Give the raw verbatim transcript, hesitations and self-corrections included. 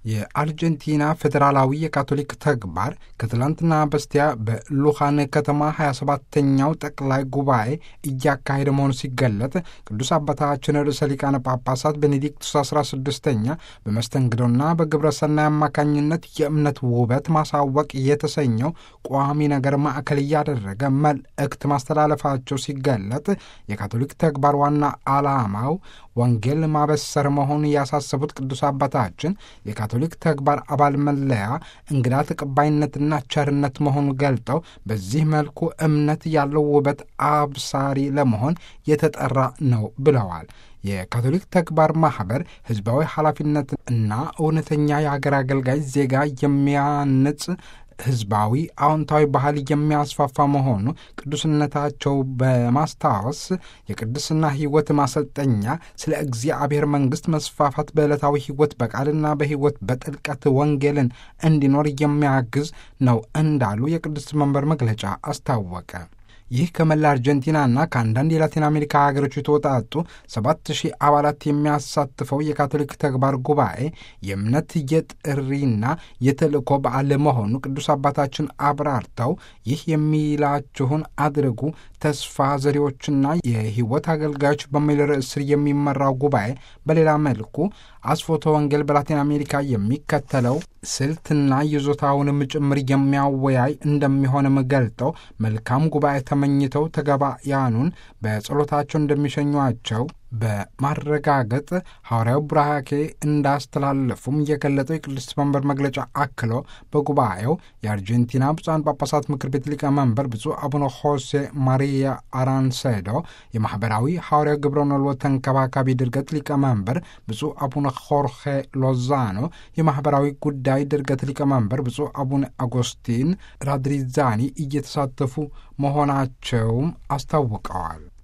የአርጀንቲና ፌዴራላዊ የካቶሊክ ተግባር ከትላንትና በስቲያ በሉኻን ከተማ ሀያ ሰባተኛው ጠቅላይ ጉባኤ እያካሄደ መሆኑ ሲገለጥ ቅዱስ አባታችን ርዕሰ ሊቃነ ጳጳሳት ቤኔዲክቱስ አስራ ስድስተኛ በመስተንግዶና በግብረ ሰናይ አማካኝነት የእምነት ውበት ማሳወቅ የተሰኘው ቋሚ ነገር ማዕከል እያደረገ መልእክት ማስተላለፋቸው ሲገለጥ የካቶሊክ ተግባር ዋና ዓላማው ወንጌል ማበሰር መሆኑን ያሳሰቡት ቅዱስ አባታችን የካቶሊክ ተግባር አባል መለያ እንግዳ ተቀባይነትና ቸርነት መሆኑን ገልጠው በዚህ መልኩ እምነት ያለው ውበት አብሳሪ ለመሆን የተጠራ ነው ብለዋል። የካቶሊክ ተግባር ማህበር ህዝባዊ ኃላፊነት እና እውነተኛ የሀገር አገልጋይ ዜጋ የሚያንጽ ህዝባዊ አዎንታዊ ባህል የሚያስፋፋ መሆኑ ቅዱስነታቸው በማስታወስ የቅድስና ህይወት ማሰልጠኛ ስለ እግዚአብሔር መንግስት መስፋፋት በዕለታዊ ህይወት በቃልና በህይወት በጥልቀት ወንጌልን እንዲኖር የሚያግዝ ነው እንዳሉ የቅዱስ መንበር መግለጫ አስታወቀ። ይህ ከመላ አርጀንቲናና ከአንዳንድ የላቲን አሜሪካ ሀገሮች የተወጣጡ ሰባት ሺህ አባላት የሚያሳትፈው የካቶሊክ ተግባር ጉባኤ የእምነት የጥሪና የተልእኮ በዓል መሆኑ ቅዱስ አባታችን አብራርተው ይህ የሚላችሁን አድርጉ ተስፋ ዘሪዎችና የህይወት አገልጋዮች በሚል ርዕስ ስር የሚመራው ጉባኤ በሌላ መልኩ አስፎቶ ወንጌል በላቲን አሜሪካ የሚከተለው ስልትና ይዞታውንም ጭምር የሚያወያይ እንደሚሆንም ገልጠው መልካም ጉባኤ ተመኝተው ተጋባያኑን በጸሎታቸው እንደሚሸኟቸው በማረጋገጥ ሐዋርያው ቡራኬ እንዳስተላለፉም የገለጠው የቅዱስ መንበር መግለጫ አክሎ በጉባኤው የአርጀንቲና ብፁዓን ጳጳሳት ምክር ቤት ሊቀመንበር ብፁዕ አቡነ ሆሴ ማሪያ አራንሴዶ፣ የማኅበራዊ ሐዋርያው ግብረ ነልዎ ተንከባካቢ ድርገት ሊቀመንበር ብፁዕ አቡነ ሆርሄ ሎዛኖ፣ የማኅበራዊ ጉዳይ ድርገት ሊቀመንበር ብፁዕ አቡነ አጎስቲን ራድሪዛኒ እየተሳተፉ መሆናቸውም አስታውቀዋል።